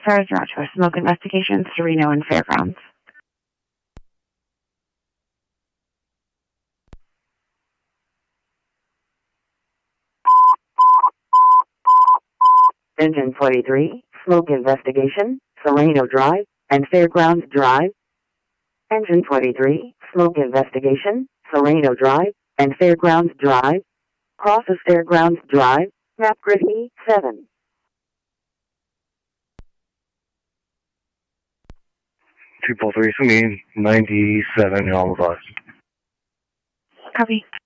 Stars Rancho, smoke investigation, Sereno and Fairgrounds. Engine 23, smoke investigation, Sereno Drive and Fairgrounds Drive. Engine 23, smoke investigation, Sereno Drive and Fairgrounds Drive. Crosses Fairgrounds Drive, map grid E7. Two pull three for me, 97 in all of us. Copy.